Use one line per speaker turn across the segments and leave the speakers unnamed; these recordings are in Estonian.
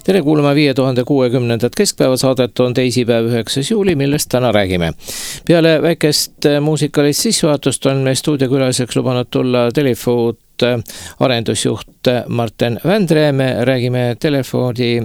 Tere kuulama 5060. keskpäevasaadet, on teisipäev 9. juuli, millest täna räägime. Peale väikest muusikalist sissejuhatust on me stuudiokülaliseks lubanud tulla Telefood arendusjuht Martin Vändre. Me räägime Telefoodi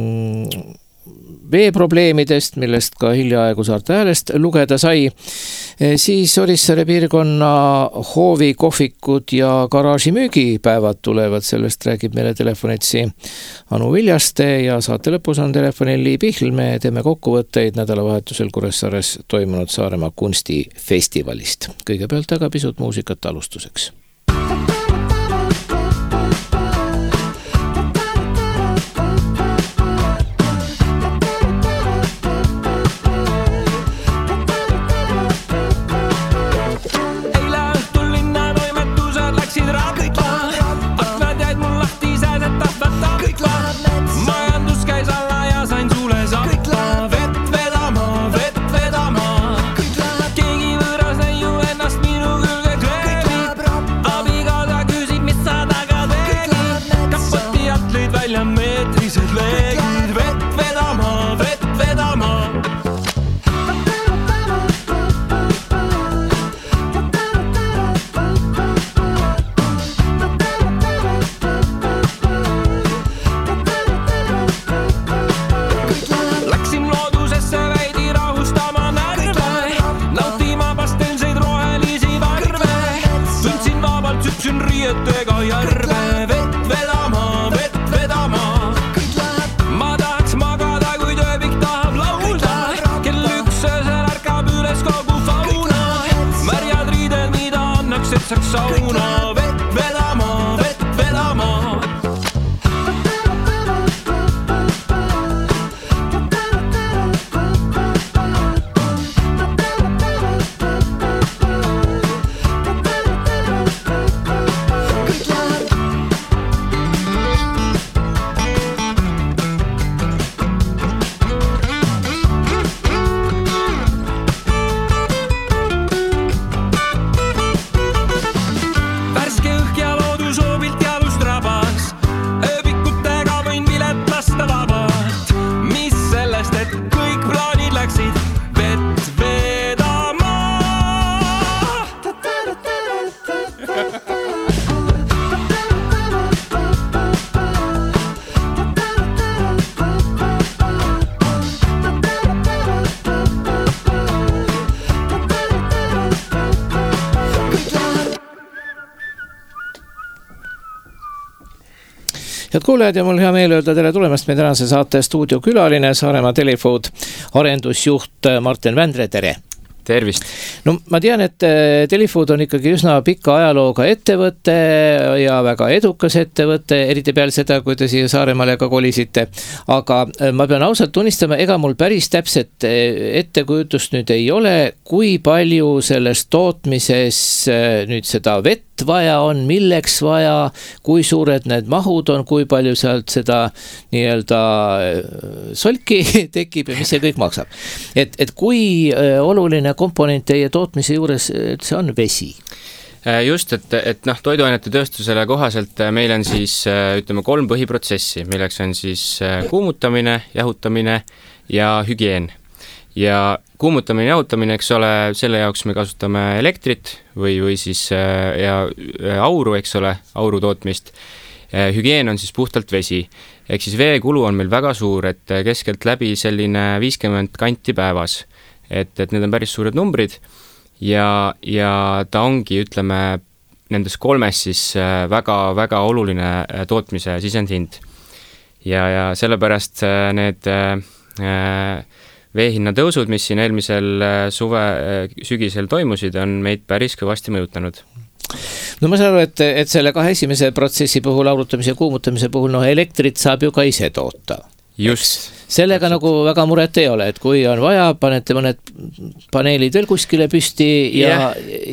veeprobleemidest, millest ka hiljaaegu Saarte Häälest lugeda sai. Siis Orissaare piirkonna hoovi, kohvikud ja garaaži müügipäevad tulevad, sellest räägib meile telefonitsi Anu Viljaste ja saate lõpus on telefonil Lii Pihl. Me teeme kokkuvõtteid nädalavahetusel Kuressaares toimunud Saaremaa kunstifestivalist. Kõigepealt aga pisut muusikat alustuseks. Head kuulajad ja mul hea meel öelda tere tulemast meie tänase saate stuudiokülaline Saaremaa Telefood arendusjuht Martin Vändre, tere!
Tervist!
No ma tean, et Telefood on ikkagi üsna pika ajalooga ettevõte ja väga edukas ettevõte, eriti peale seda, kui te siia Saaremaale ka kolisite. Aga ma pean ausalt tunnistama, ega mul päris täpset ettekujutust nüüd ei ole, kui palju selles tootmises nüüd seda vett vaja on, milleks vaja, kui suured need mahud on, kui palju sealt seda nii-öelda solki tekib ja mis see kõik maksab. Et kui oluline komponent teie tootmise juures see on vesi?
Just, et toiduainete tööstusele kohaselt meil on siis ütleme 3 põhiprotsessi, milleks on siis kuumutamine, jahutamine ja hügieen. Ja kuumutamine ja jahutamine, eks ole, selle jaoks me kasutame elektrit või siis ja auru, eks ole, auru tootmist. Hügieen on siis puhtalt vesi. Ehk siis veekulu on meil väga suur, et keskelt läbi selline 50 kanti päevas. Et need on päris suured numbrid ja ta ongi, ütleme, nendes 3 siis väga oluline tootmise sisendhind. Ja sellepärast need veehinna tõusud, mis siin eelmisel sügisel toimusid, on meid päris kõvasti mõjutanud.
No ma saan aru, et selle 2 esimese protsessi puhul, aurutamise ja kuumutamise puhul, elektrit saab ju ka ise toota.
Just.
Sellega nagu väga muret ei ole, et kui on vaja, panete mõned paneelid veel kuskile püsti ja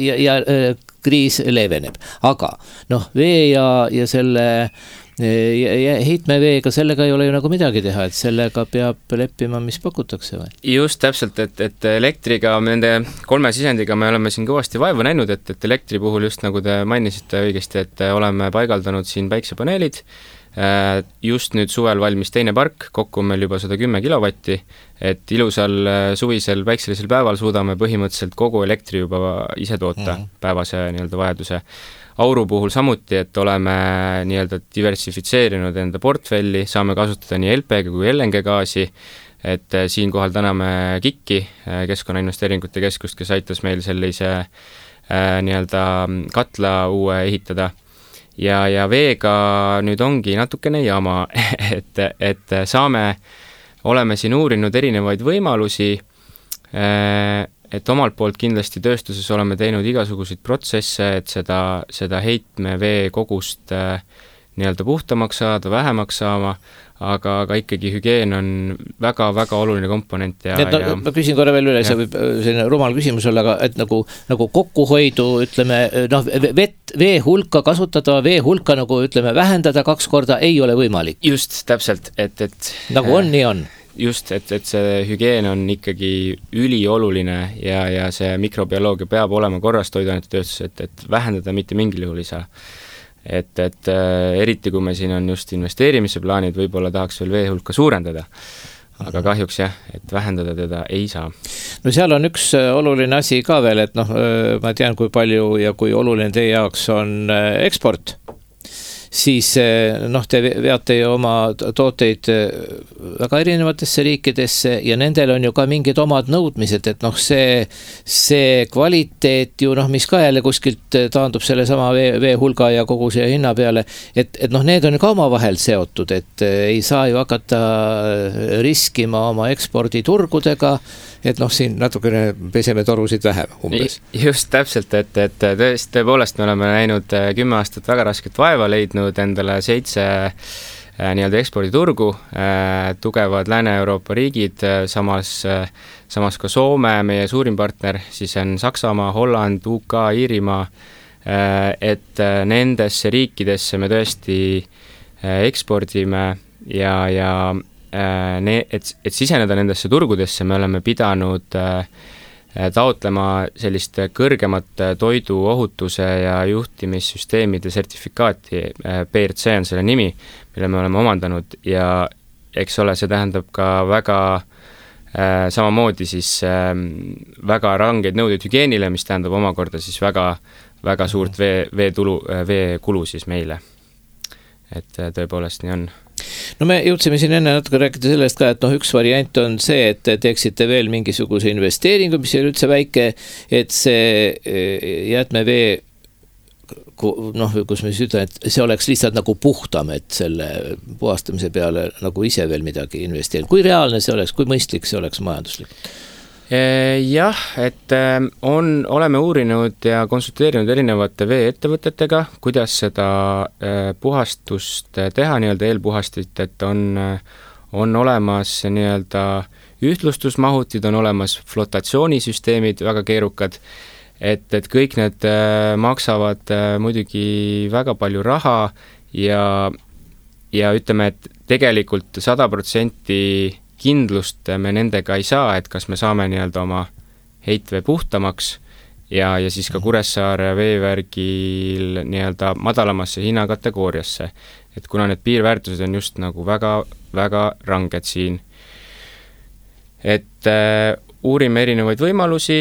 kriis leeveneb. Aga vee ja selle heitmeveega, sellega ei ole ju nagu midagi teha, et sellega peab leppima, mis pakutakse või?
Just täpselt, et elektriga, nende 3 sisendiga me oleme siin kõvasti vaeva näinud, et elektri puhul just nagu te mainisite õigesti, et oleme paigaldanud siin päiksepaneelid, Just nüüd suvel valmis teine park, kokku on meil juba 110 kilovatti, et ilusal suvisel päikselisel päeval suudame põhimõtteliselt kogu elektri juba ise toota päevase nii-öelda vajaduse. Auru puhul samuti, et oleme nii-öelda diversifitseerinud enda portfelli, saame kasutada nii LPG kui LNG gaasi, et siinkohal täname KIK-i, Keskkonnainvesteeringute Keskust, kes aitas meil sellise nii-öelda katla uue ehitada. Ja veega nüüd ongi natukene jama, et oleme siin uurinud erinevaid võimalusi, et omalt poolt kindlasti tööstuses oleme teinud igasuguseid protsesse, et seda heitme vee kogust nii-öelda puhtamaks saada, vähemaks saama, aga ikkagi hügieen on väga-väga oluline komponent.
Ma küsin korra veel üle, see võib selline rumal küsimus olla, aga et nagu kokkuhoidu, ütleme, vee hulka kasutada, vee hulka nagu ütleme vähendada 2 korda ei ole võimalik.
Just, täpselt, et
nagu on, nii on.
Just, et see hügieen on ikkagi ülioluline ja see mikrobioloogia peab olema korras toiduainetööstus, et vähendada mitte mingil juhul ei saa. Et eriti kui me siin on just investeerimise plaanid, võib-olla tahaks veel vee hulka suurendada, aga kahjuks jah, et vähendada teda ei saa.
No seal on üks oluline asi ka veel, et ma tean, kui palju ja kui oluline teie jaoks on eksport, siis te veate ju oma tooteid väga erinevatesse riikidesse ja nendel on ju ka mingid omad nõudmised, et see kvaliteet ju mis ka jälle kuskilt taandub selle sama vee hulga ja kogu see hinna peale, et need on ka omavahel seotud, et ei saa ju hakata riskima oma eksporditurgudega, et siin natukene peseme torusid vähem umbes.
Just täpselt, et tõepoolest me oleme näinud 10 aastat väga rasket vaeva, leidnud endale 7 nii-öelda eksporditurgu, tugevad Lääne-Euroopa riigid, samas ka Soome, meie suurim partner, siis on Saksamaa, Holland, UK, Iirimaa, et nendesse riikidesse me tõesti ekspordime ja et siseneda nendesse turgudesse me oleme pidanud taotlema sellist kõrgemat toiduohutuse ja juhtimissüsteemide sertifikaati, PRC on selle nimi, mille me oleme omandanud ja eks ole, see tähendab ka väga samamoodi siis väga rangeid nõudeid hügieenile, mis tähendab omakorda siis väga suurt veekulu siis meile. Et tõepoolest nii on.
No me jõudsime siin enne natuke rääkida sellest ka, et üks variant on see, et teeksite veel mingisuguse investeeringu, mis ei ole üldse väike, et see jäätmevee, kus me ütlen, et see oleks lihtsalt nagu puhtam, et selle puhastamise peale nagu ise veel midagi investeerida. Kui reaalne see oleks, kui mõistlik see oleks majanduslikult?
Jah, et oleme uurinud ja konsulteerinud erinevate veeettevõtetega, kuidas seda puhastust teha, nii-öelda eelpuhastit, et on olemas nii-öelda ühtlustusmahutid, on olemas flotatsioonisüsteemid, väga keerukad, et kõik need maksavad muidugi väga palju raha ja ütleme, et tegelikult 100% kindlust me nendega ei saa, et kas me saame nii-öelda oma heitvee puhtamaks ja siis ka Kuressaare veevärgil nii-öelda madalamasse hinnakategooriasse. Et kuna need piirväärtused on just nagu väga ranged siin. Et uurime erinevaid võimalusi,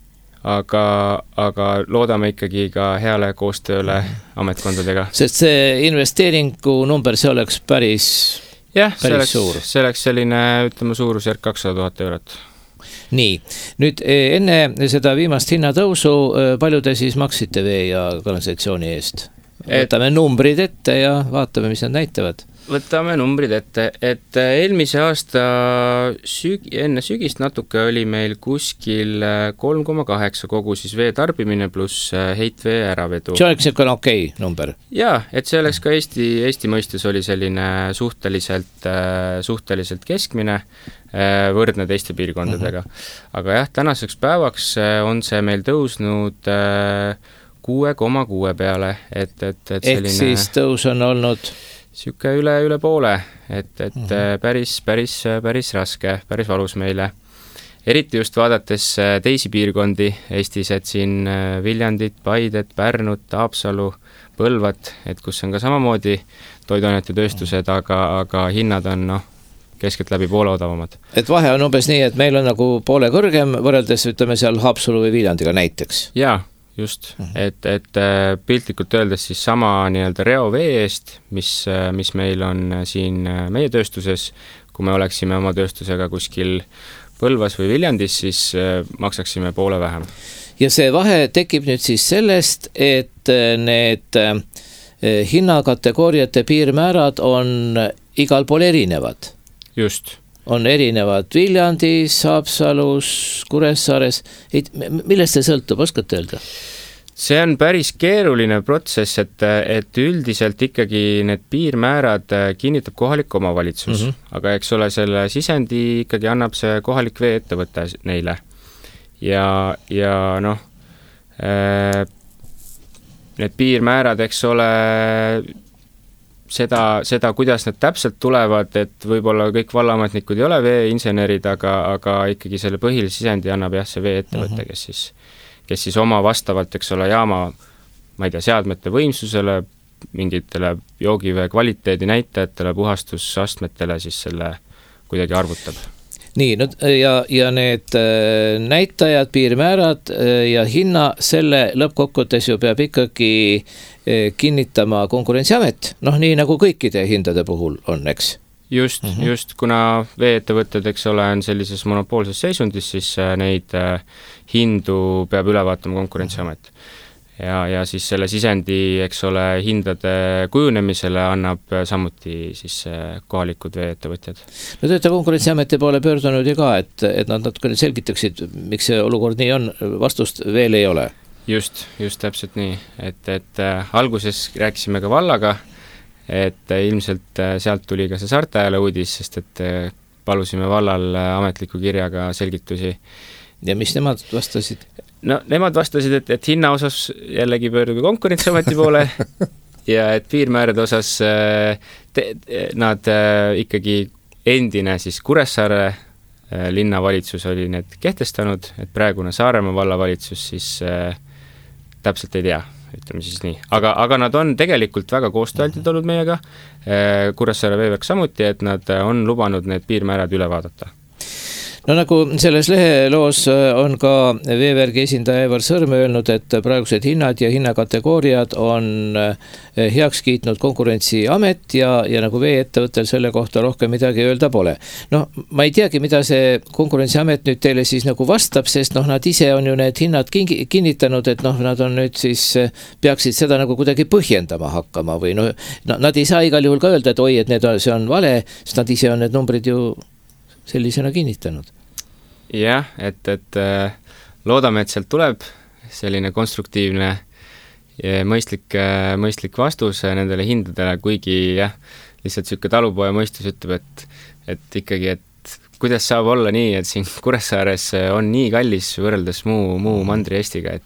aga loodame ikkagi ka heale koostööle ametkondadega.
Sest see investeeringu number, see oleks päris suur.
See oleks selline, ütleme, suurusjärk 200 000 eurot.
Nii, nüüd enne seda viimast hinnatõusu, palju te siis maksite vee ja kanalisatsiooni eest? Võtame numbrid ette ja vaatame, mis nad näitavad.
Võtame numbrid ette, et eelmise aasta enne sügist natuke oli meil kuskil 3,8 kogu siis vee tarbimine pluss heitvee äravedu.
See oleks niisugune okei number?
Jaa, et see oleks ka Eesti mõistes oli selline suhteliselt keskmine, võrdne teiste piirkondadega. Aga jah, tänaseks päevaks on see meil tõusnud 6,6 peale.
Ehk siis tõus on olnud
siuke üle poole, et päris raske, päris valus meile. Eriti just vaadates teisi piirkondi Eestis, et siin Viljandit, Paidet, Pärnut, Haapsalu, Põlvat, et kus on ka samamoodi toiduainete tööstused, aga hinnad on keskeltläbi poole odavamad.
Et vahe on umbes nii, et meil on nagu poole kõrgem võrreldes, ütleme seal Haapsalu või Viljandiga näiteks.
Jaa, just, et piltlikult öeldes siis sama nii-öelda reovee eest, mis meil on siin meie tööstuses, kui me oleksime oma tööstusega kuskil Põlvas või Viljandis, siis maksaksime poole vähem.
Ja see vahe tekib nüüd siis sellest, et need hinnakategooriate piirmäärad on igal pool erinevad.
Just.
On erinevad Viljandis, Haapsalus, Kuressaares. Millest see sõltub, oskate öelda?
See on päris keeruline protsess, et üldiselt ikkagi need piirmäärad kinnitab kohalik omavalitsus, aga eks ole selle sisendi ikkagi annab see kohalik veeettevõte neile. Ja need piirmäärad, eks ole, seda, kuidas need täpselt tulevad, et võib-olla kõik vallaametnikud ei ole veeinsenerid, aga ikkagi selle põhilise sisendi annab see veeettevõte, kes siis oma vastavalt, eks ole, jaama, ma ei tea, seadmete võimsusele, mingitele joogivee kvaliteedi näitajatele, puhastusastmetele siis selle kuidagi arvutab.
Nii, ja need näitajad, piirmäärad ja hinna, selle lõppkokkuvõttes ju peab ikkagi kinnitama Konkurentsiamet, nii nagu kõikide hindade puhul on, eks?
Just, kuna veeettevõtted, eks ole, on sellises monopoolses seisundis, siis neid hindu peab üle vaatama Konkurentsiamet. Ja siis selle sisendi, eks ole, hindade kujunemisele annab samuti siis kohalikud veeettevõtjad.
No te olete Konkurentsiameti poole pöördunud ju ka, et nad natukene selgitaksid, miks see olukord nii on, vastust veel ei ole.
Just täpselt nii, et alguses rääkisime ka vallaga, et ilmselt sealt tuli ka see Saarte Ajale uudis, sest et palusime vallal ametliku kirjaga selgitusi.
Ja mis nemad vastasid?
No nemad vastasid, et hinna osas jällegi pöörduge Konkurentsiameti poole ja et piirmäärade osas nad ikkagi endine siis Kuressaare linnavalitsus oli need kehtestanud, et praegune Saaremaa vallavalitsus siis täpselt ei tea, ütleme siis nii. Aga nad on tegelikult väga koostööaldid olnud meiega, Kuressaare veeverk samuti, et nad on lubanud need piirmäärad üle vaadata.
No nagu selles leheloos on ka veevergi esindaja Aivar Sõrm öelnud, et praegused hinnad ja hinnakategooriad on heaks kiitnud Konkurentsiamet ja nagu veeettevõttel selle kohta rohkem midagi öelda pole. Ma ei teagi, mida see Konkurentsiamet nüüd teile siis nagu vastab, sest nad ise on ju need hinnad kinnitanud, et nad on nüüd siis, peaksid seda nagu kuidagi põhjendama hakkama või nad ei saa igal juhul ka öelda, et oi, et see on vale, sest nad ise on need numbrid ju sellisena kinnitanud.
Jah, et loodame, et sealt tuleb selline konstruktiivne ja mõistlik vastus nendele hindadele, kuigi lihtsalt selline talupoja mõistus ütleb, et ikkagi, et kuidas saab olla nii, et siin Kuressaares on nii kallis võrreldes muu mandri Eestiga,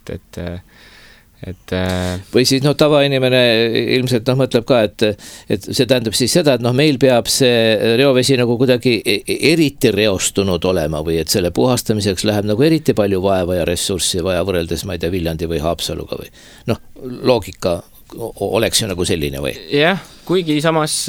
et
või siis tavainimene ilmselt mõtleb ka, et see tähendab siis seda, et meil peab see reovesi nagu kuidagi eriti reostunud olema või et selle puhastamiseks läheb nagu eriti palju vaeva ja ressurssi vaja võrreldes, ma ei tea, Viljandi või Haapsaluga või loogika oleks ju nagu selline või?
Jah, kuigi samas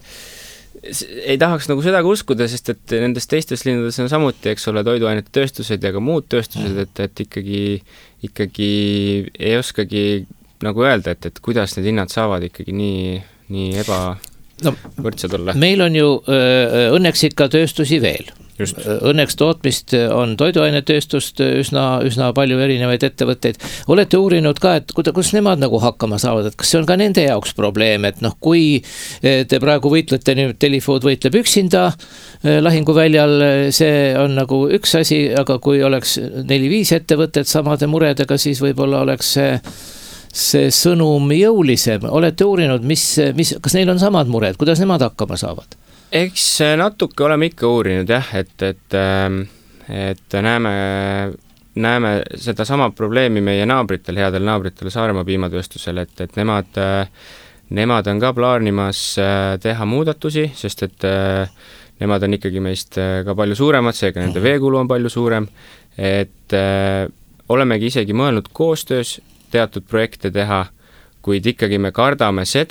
ei tahaks nagu seda uskuda, sest et nendes teistes linnades on samuti, eks ole, toiduainete tööstused ja ka muud tööstused, et ikkagi ei oskagi nagu öelda, et kuidas need hinnad saavad ikkagi nii ebavõrdsed olla.
Meil on ju õnneks ikka tööstusi veel. Just. Õnneks tootmist on toiduainetööstust üsna palju erinevaid ettevõtteid. Olete uurinud ka, et kus nemad nagu hakkama saavad, et kas see on ka nende jaoks probleem, et kui te praegu võitlete, nüüd Telefood võitleb üksinda lahinguväljal, see on nagu üks asi, aga kui oleks 4-5 ettevõtted samade muredega, siis võib-olla oleks see sõnum jõulisem. Olete uurinud, kas neil on samad mured, kuidas nemad hakkama saavad?
Eks natuke oleme ikka uurinud et näeme seda sama probleemi meie naabritel, headel naabritel Saaremaa piimatööstusel, et nemad on ka plaanimas teha muudatusi, sest et nemad on ikkagi meist ka palju suuremad, seega nende veekulu on palju suurem, et olemegi isegi mõelnud koostöös teatud projekte teha, kuid ikkagi me kardame seda,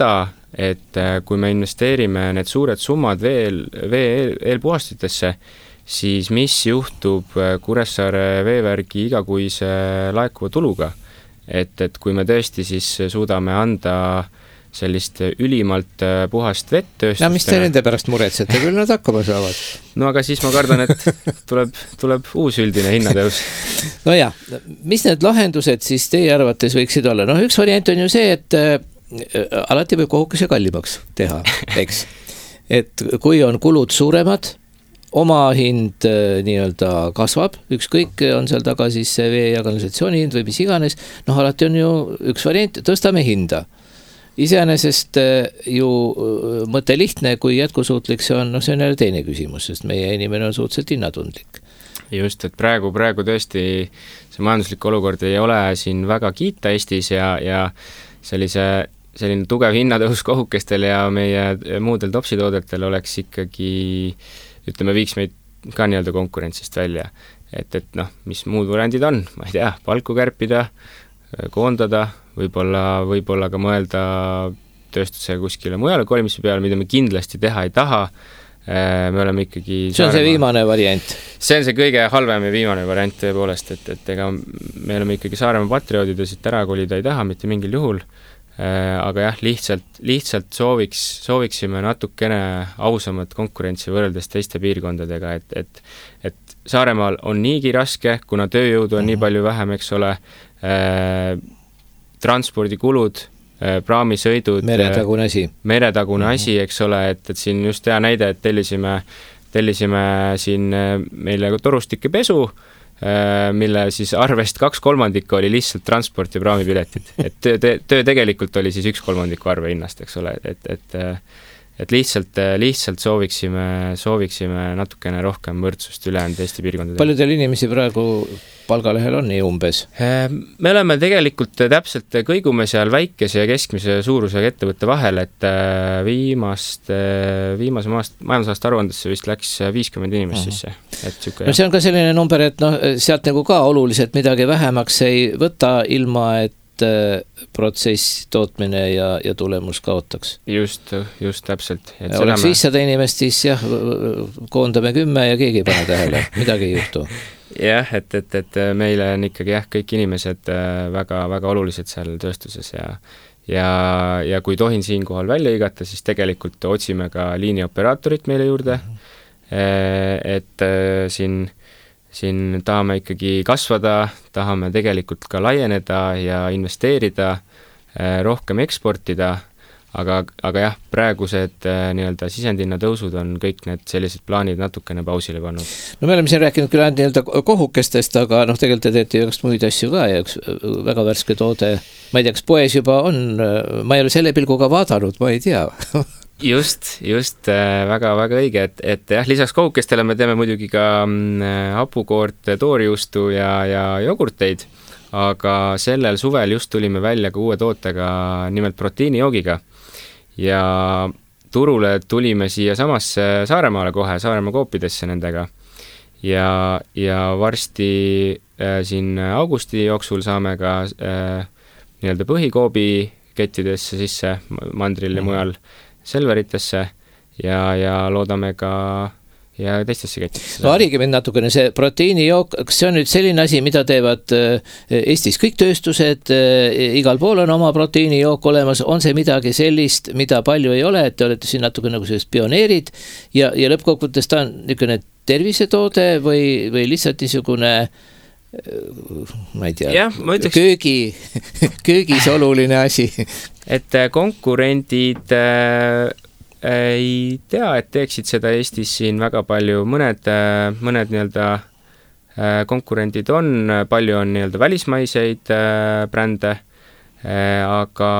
et kui me investeerime need suured summad eelpuhastitesse, siis mis juhtub Kuressaare veevärgi igakuise laekuva tuluga. Et kui me tõesti siis suudame anda sellist ülimalt puhast vett tööstustena.
No mis te nende pärast muretsete, küll nad hakkama saavad?
No aga siis ma kardan, et tuleb uus üldine hinnatõus.
No jah, mis need lahendused siis teie arvates võiksid olla? No üks variant on ju see, et alati võib kohukese kallimaks teha, eks. Et kui on kulud suuremad, oma hind nii-öelda kasvab, ükskõik on seal taga siis vee ja kanalisatsiooni hind või mis iganes, alati on ju üks variant, tõstame hinda. Iseenesest ju mõte lihtne, kui jätkusuutlik see on, see on jälle teine küsimus, sest meie inimene on suhteliselt hinnatundlik.
Just, et praegu tõesti see majanduslik olukord ei ole siin väga kiita Eestis ja selline tugev hinnatõus kohukestel ja meie muudel topsitoodetel oleks ikkagi, ütleme, viiks meid ka nii-öelda konkurentsist välja. Et mis muud variandid on, ma ei tea, palku kärpida, koondada, võib-olla ka mõelda tööstuse kuskile mujale kolimise peale, mida me kindlasti teha ei taha. Me oleme ikkagi...
See on see viimane variant.
See on see kõige halvem ja viimane variant tõepoolest, et ega me oleme ikkagi Saaremaa patrioodid ja siit ära kolida ei taha mitte mingil juhul. Aga jah, lihtsalt sooviksime natukene ausamat konkurentsi võrreldes teiste piirkondadega, et Saaremaal on niigi raske, kuna tööjõudu on nii palju vähem, eks ole, transpordikulud, praamisõidud, meretagune asi, eks ole, et siin just hea näide, et tellisime siin meile torustike pesu, mille siis arvest 2/3 oli lihtsalt transport ja praamipiletid. Et töö tegelikult oli siis 1/3 arve hinnast, eks ole, et lihtsalt sooviksime natukene rohkem võrdsust ülejäänud Eesti piirkondadele.
Palju teil inimesi praegu palgalehel on nii umbes?
Me oleme tegelikult täpselt kõigume seal väikese ja keskmise suurusega ettevõtte vahel, et viimase majandusaasta aruandesse vist läks 50 inimest sisse.
No see on ka selline number, et sealt nagu ka oluliselt midagi vähemaks ei võta ilma, et protsess, tootmine ja tulemus kaotaks.
Just täpselt.
Oleks 500 inimest, siis jah, koondame 10 ja keegi ei pane tähele, midagi ei juhtu.
Jah, et meile on ikkagi kõik inimesed väga, väga olulised seal tööstuses ja kui tohin siinkohal välja hõigata, siis tegelikult otsime ka liinioperaatorit meile juurde, et siin tahame ikkagi kasvada, tahame tegelikult ka laieneda ja investeerida, rohkem eksportida, aga jah, praegused nii-öelda sisendhinna tõusud on kõik need sellised plaanid natukene pausile pannud.
No me oleme siin rääkinud küll ainult nii-öelda kohukestest, aga tegelikult te teete üks muid asju ka ja üks väga värske toode, ma ei tea, kas poes juba on, ma ei ole selle pilguga vaadanud, ma ei tea.
Just väga, väga õige, et jah, lisaks kohukestele me teeme muidugi ka hapukoort, toorjuustu ja jogurteid, aga sellel suvel just tulime välja ka uue tootega, nimelt proteiinijoogiga. Ja turule tulime siia samasse Saaremaale kohe, Saaremaa koopidesse nendega. Ja varsti siin augusti jooksul saame ka nii-öelda põhikoobi kettidesse sisse mandril ja mujal Selveritesse ja loodame ka ja teistesse kettidesse.
No harige mind natukene, see proteiinijook, kas see on nüüd selline asi, mida teevad Eestis kõik tööstused, igal pool on oma proteiinijook olemas, on see midagi sellist, mida palju ei ole, et te olete siin natuke nagu sellist pioneerid ja lõppkokkuvõttes ta on niisugune tervisetoode või lihtsalt niisugune ma ei tea, köögis oluline asi.
Et konkurendid ei tea, et teeksid seda Eestis siin väga palju. Mõned nii-öelda konkurendid on, palju on nii-öelda välismaiseid brände, aga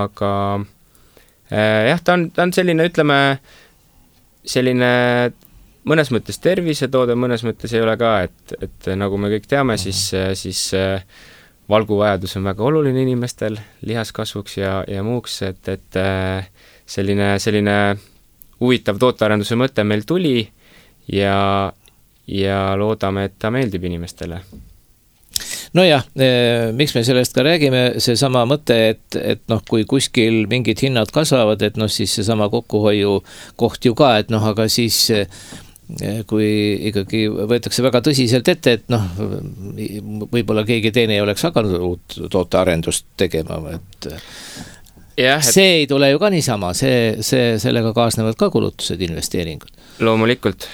jah, ta on selline, ütleme, selline mõnes mõttes tervisetoode, mõnes mõttes ei ole ka, et nagu me kõik teame, siis valguvajadus on väga oluline inimestel lihaskasvuks ja muuks, et selline huvitav tootearenduse mõte meil tuli ja loodame, et ta meeldib inimestele.
Nojah, miks me sellest ka räägime, see sama mõte, et noh, kui kuskil mingid hinnad kasvavad, et noh, siis see sama kokkuhoiu koht ju ka, et noh, aga siis kui ikkagi võetakse väga tõsiselt ette, et noh, võib-olla keegi teine ei oleks hakanud uut tootearendust tegema, et see ei tule ju ka niisama, sellega kaasnevad ka kulutused, investeeringud.
Loomulikult,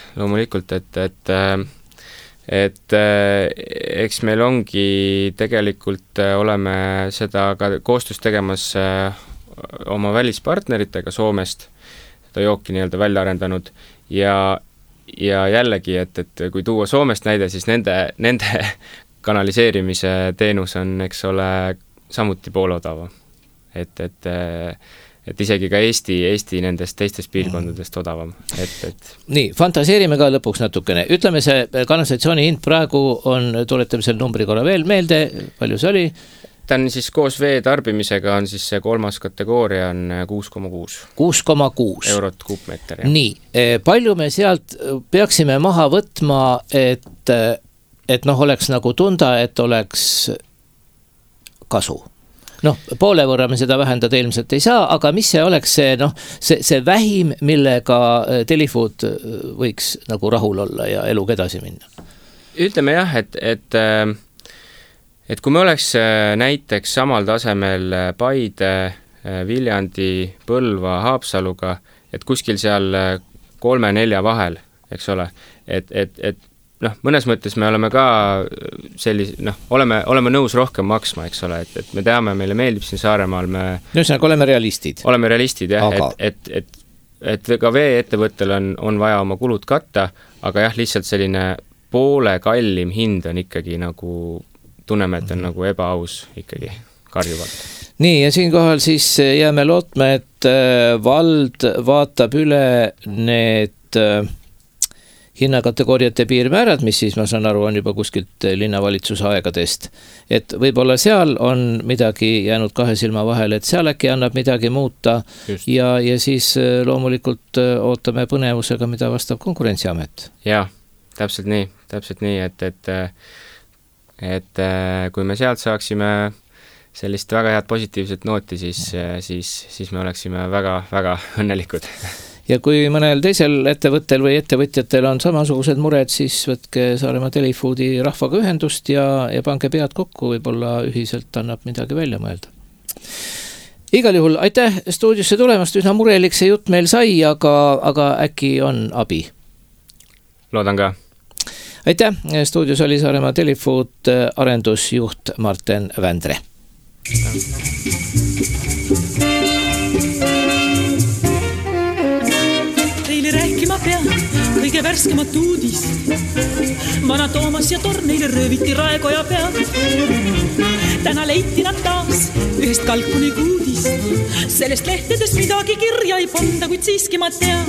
et eks meil ongi tegelikult oleme seda ka koostöös tegemas oma välispartneritega Soomest, seda jooki nii-öelda välja arendanud ja jällegi, et kui tuua Soomest näide, siis nende kanaliseerimise teenus on, eks ole, samuti poolodava. Et isegi ka Eesti nendest teistest piirkondadest odavam.
Nii, fantaseerime ka lõpuks natukene. Ütleme, see kanalisatsiooni hind praegu on, tuletame selle numbri korra veel meelde, palju see oli?
Ta on siis koos vee tarbimisega on siis see 3. kategooria on 6,6 eurot kuupmeeter.
Nii, palju me sealt peaksime maha võtma, et noh, oleks nagu tunda, et oleks kasu? Noh, poole võrra me seda vähendada ilmselt ei saa, aga mis see oleks see vähim, millega Telefood võiks nagu rahul olla ja eluga edasi minna?
Ütleme jah, et kui me oleks näiteks samal tasemel Paide, Viljandi, Põlva, Haapsaluga, et kuskil seal 3-4 vahel, eks ole, et noh, mõnes mõttes me oleme ka oleme nõus rohkem maksma, eks ole, et me teame, meile meeldib siin Saaremaal,
oleme realistid.
Oleme realistid, jah, aga... et ka vee-ettevõttel on vaja oma kulud katta, aga jah, lihtsalt selline poole kallim hind on ikkagi nagu tunneme, et on nagu ebaaus ikkagi karjuvalt.
Nii, ja siinkohal siis jääme lootma, et vald vaatab üle need hinnakategooriate piirmäärad, mis siis, ma saan aru, on juba kuskilt linnavalitsuse aegadest. Et võib-olla seal on midagi jäänud kahe silma vahele, et seal äkki annab midagi muuta. Ja siis loomulikult ootame põnevusega, mida vastab Konkurentsiamet.
Jaa, täpselt nii, et kui me sealt saaksime sellist väga head positiivset nooti, siis me oleksime väga, väga õnnelikud.
Ja kui mõnel teisel ettevõttel või ettevõtjatel on samasugused mured, siis võtke Saaremaa Telefoodi rahvaga ühendust ja pange pead kokku, võib-olla ühiselt annab midagi välja mõelda. Igal juhul aitäh stuudiosse tulemast, üsna murelik see jutt meil sai, aga äkki on abi?
Loodan ka.
Aitäh, stuudios oli Saaremaa Telefood arendusjuht Marten Vändre. Teile rääkima pean kõige värskemat uudist. Vana Toomas ja Torneile rööviti Raekoja peal. Täna leiti nad taas ühest kalkuni kuudist. Sellest lehtedes midagi kirja ei panda, kuid siiski ma tean.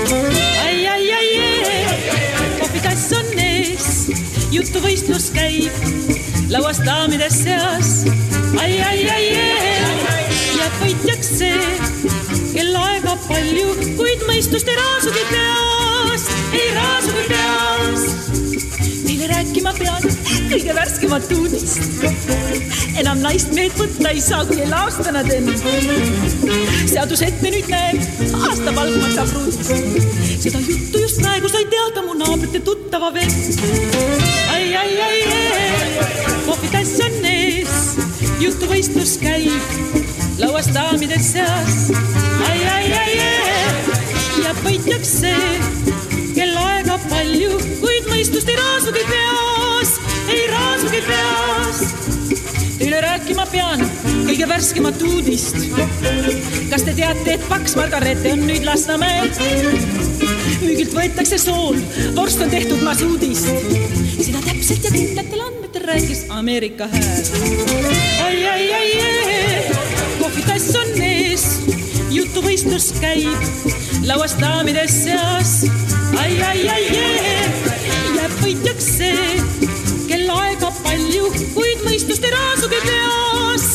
Kohvitass on ees, juttu võistlus käib, lauas daamides seas. Jääb võitjaks see, kel aega palju, kuid mõistust ei raasugi peas. Teile rääkima pean kõige värskemat uudist. Enam naist mehed võtta ei saa, kui ei laasta nad enne. Seadus ette nüüd näeb, aasta palk maksab ruudist. Seda juttu just praegu sai teada mu naabrite tuttava vend. Kohvitass on ees, juttu võistlus käib, lauas daamides seas. Jääb võitjaks see, kel aega palju, kuid mõistust ei raasugi peas. Teile rääkima pean kõige värskemat uudist. Kas te teate, et paks Margarete on nüüd Lasnamäel? Müügilt võetakse sool, vorst on tehtud masuudist. Seda täpselt ja kindlatel andmetel rääkis Ameerika hääl. Kohvitass on ees, juttu võistlus käib, lauas daamides seas. Jääb võitjaks see, kel aega palju, kuid mõistust ei raasugi peas.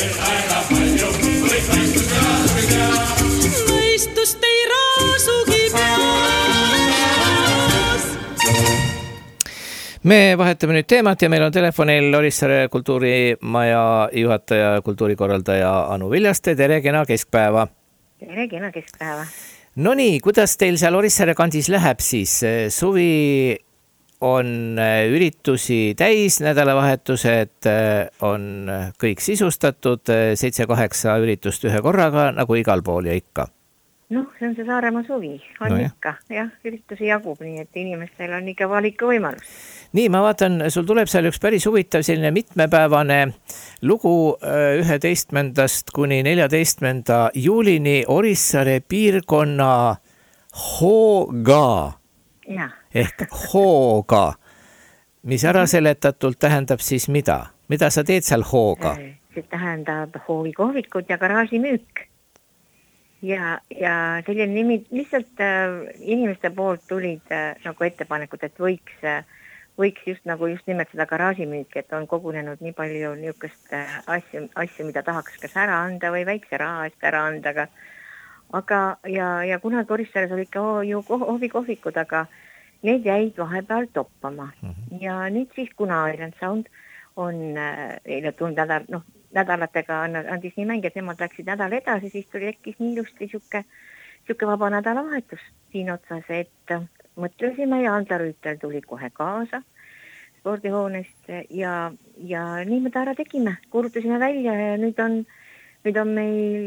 Mõistust ei raasugi peas. me vahetame nüüd teemat ja meil on telefonil Orissaare kultuurimaja juhataja, kultuurikorraldaja Anu Viljaste. Tere, kena keskpäeva.
Tere, kena keskpäeva.
No nii, kuidas teil seal Orissaare kandis läheb siis? Suvi on üritusi täis, nädalavahetused on kõik sisustatud, 7-8 üritust ühe korraga, nagu igal pool ja ikka.
Noh, see on see Saaremaa suvi, on ikka. Jah, üritusi jagub, nii et inimestel on ikka valiku võimalus.
Nii, ma vaatan, sul tuleb seal üks päris huvitav selline mitmepäevane lugu 11. kuni 14. juulini Orissaare piirkonna hooga.
Ja.
Ehk hooga, mis ära seletatult tähendab siis mida? Mida sa teed seal hooga?
See tähendab hoovikohvikud ja garaažimüük. Ja selline nimi lihtsalt inimeste poolt tulid nagu ettepanekud, et võiks just nimelt seda garaažimüüki, et on kogunenud nii palju niisugust asju, mida tahaks kas ära anda või väikse raha eest ära anda. Aga ja kunagi Orissaares oli ikka ju hoovikohvikud, aga need jäid vahepeal toppama. Ja nüüd siis, kuna Island Sound on tulnud nädalatega andis nii mängi, et nemad läksid nädal edasi, siis tekkis nii ilusti siuke vaba nädalavahetus siin otsas, et mõtlesime ja Andla Rüütel tuli kohe kaasa spordihoonest ja nii me ta ära tegime. Kuulutasime välja ja nüüd on meil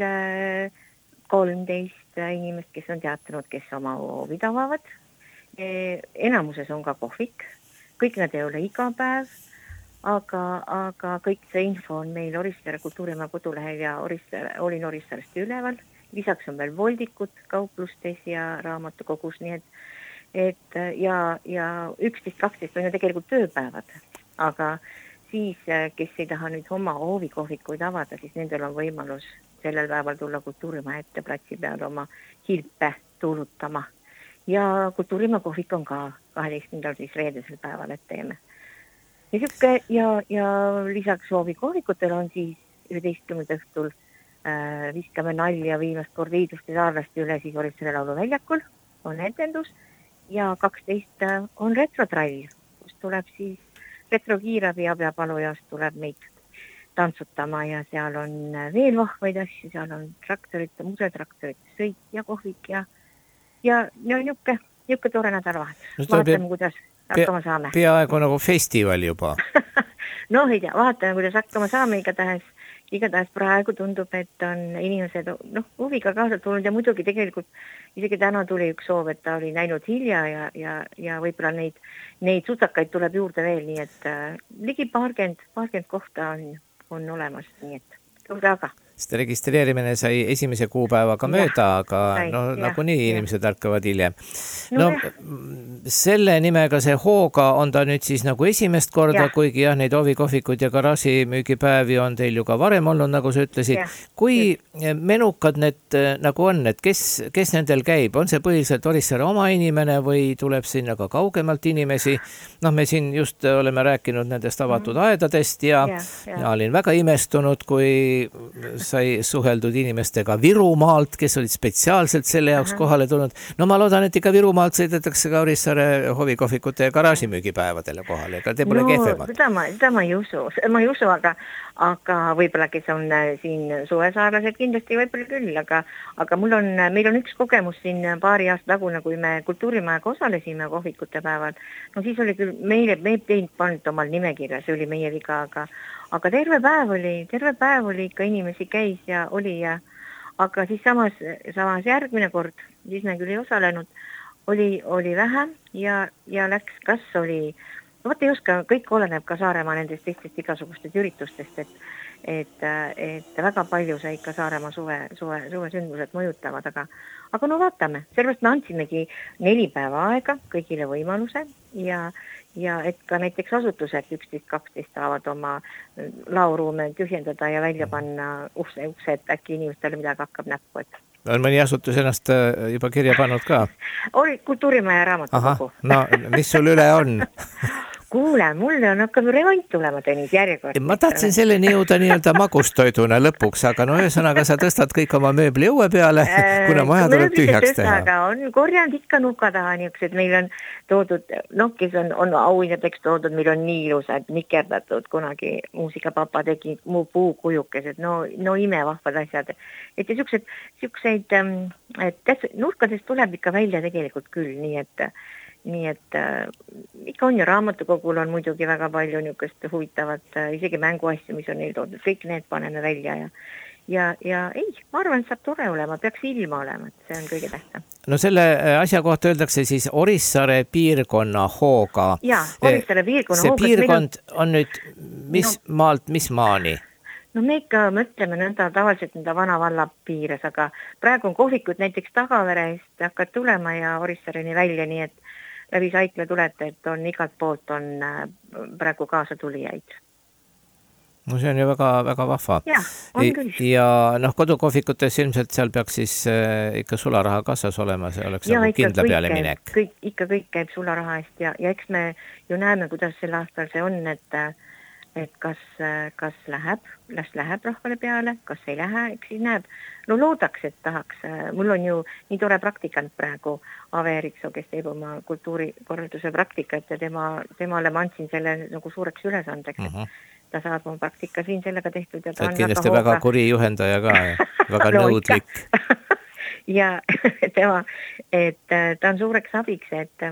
13 inimest, kes on teatanud, kes oma hoovid avavad. Enamuses on ka kohvik, kõik nad ei ole iga päev, aga kõik see info on meil Orissaare kultuurimaja kodulehel ja olin Orissaarest üleval. Lisaks on veel voldikud kauplustes ja raamatukogus, nii et ja 11-12 on ju tegelikult tööpäevad, aga siis, kes ei taha nüüd oma hoovikohvikuid avada, siis nendel on võimalus sellel päeval tulla kultuurimaja ette platsi peal oma hilpe tuulutama. Ja kultuurimaja kohvik on ka 12. siis reedesel päeval, et teeme. Ja lisaks hoovikohvikutel on siis 11. õhtul viskame nalja viimast kord Viiduste saarlasti üle siis Orissaare lauluväljakul on etendus ja 12 on retrotrall, kus tuleb siis retrokiirabi abiapalujast tuleb meid tantsutama ja seal on veel vahvaid asju, seal on traktorite, musetraktorite sõit ja kohvik ja niuke tore nädalavahetus. Vaatame, kuidas hakkama saame.
Peaaegu nagu festival juba.
No ei tea, vaatame, kuidas hakkama saame, igatahes praegu tundub, et on inimesed huviga kaasa tulnud ja muidugi tegelikult isegi täna tuli üks soov, et ta oli näinud hilja ja võib-olla neid sutsakaid tuleb juurde veel, nii et ligi paarkümmend kohta on olemas, nii et tule aga.
Sest registreerimine sai 1. kuupäevaga mööda, aga nagunii inimesed ärkavad hiljem. Selle nimega see hooga on ta nüüd siis nagu esimest korda, kuigi neid hoovikohvikuid ja garaažimüügipäevi on teil ju ka varem olnud, nagu sa ütlesid. Kui menukad need nagu on, et kes nendel käib? On see põhiliselt Orissaare oma inimene või tuleb sinna ka kaugemalt inimesi? Me siin just oleme rääkinud nendest avatud aedadest ja olin väga imestunud, kui sai suheldud inimestega Virumaalt, kes olid spetsiaalselt selle jaoks kohale tulnud. No ma loodan, et ikka Virumaalt sõidetakse ka Orissaare hoovikohvikute ja garaažimüügipäevadele kohale, ega te pole kehvemad.
Seda ma ei usu, aga võib-olla, kes on siin suvesaarlased kindlasti võib-olla küll, aga meil on üks kogemus siin paari aasta tagune, kui me kultuurimajaga osalesime kohvikute päeval. No siis oli küll, me ei teinud pannud omal nimekirja, see oli meie viga, aga terve päev oli ikka inimesi käis ja oli aga siis samas järgmine kord, siis me küll ei osalenud, oli vähem ja läks, kas oli, vaat ei oska, kõik oleneb ka Saaremaa nendest teistest igasugustest üritustest, et väga palju sai ikka Saaremaa suvesündmused mõjutavad, aga no vaatame, sellepärast me andsimegi 4 päeva aega kõigile võimaluse ja et ka näiteks asutused 11-12 saavad oma laoruume tühjendada ja välja panna ukse, et äkki inimestele midagi hakkab näppu, et
on mõni asutus ennast juba kirja pannud ka?
Oli kultuurimaja raamatukogu.
No mis sul üle on?
kuule, mulle on hakkanud remont tulema, Tõnis, järjekord.
Ma tahtsin selleni jõuda nii-öelda magustoiduna lõpuks, aga no ühesõnaga sa tõstad kõik oma mööbli õue peale, kuna maja tuleb tühjaks teha.
Aga on korjanud ikka nuka taha niisugused, meil on toodud, kes on auhinnadeks toodud, meil on nii ilusad nikerdatud, kunagi muusikapapa tegi mu puukujukesed, no imevahvad asjad. Et siukseid, et nurkadest tuleb ikka välja tegelikult küll, nii et ikka on ju raamatukogul on muidugi väga palju niisugust huvitavat, isegi mänguasju, mis on neil toodud, kõik need paneme välja ja ei, ma arvan, et saab tore olema, peaks ilma olema, et see on kõige tähtsam.
No selle asja kohta öeldakse siis Orissaare piirkonna hooga.
Jaa, Orissaare piirkonna hooga.
See piirkond on nüüd mis maalt, mis maani?
No me ikka mõtleme nõnda tavaliselt nõnda vana valla piires, aga praegu on kohvikud näiteks Tagaverest hakkad tulema ja Orissaareni välja, nii et läbi Saikla tulete, et on igalt poolt on praegu kaasa tulijaid.
No see on ju väga, väga vahva.
Ja, on küll.
Ja kodukohvikutes ilmselt seal peaks siis ikka sularaha kassas olema, see oleks
ja,
nagu kindla peale minek.
Ikka kõik käib sularaha eest ja eks me ju näeme, kuidas sel aastal see on, et kas läheb rahvale peale, kas ei lähe, eks siis näeb. No loodaks, et tahaks. Mul on ju nii tore praktikant praegu, Ave Erikso, kes teeb oma kultuurikorralduse praktikat ja temale ma andsin selle nagu suureks ülesandeks, ta saab oma praktika siin sellega tehtud. Ja ta on
kindlasti väga kuri juhendaja ka, väga nõudlik.
Ja ta on suureks abiks, et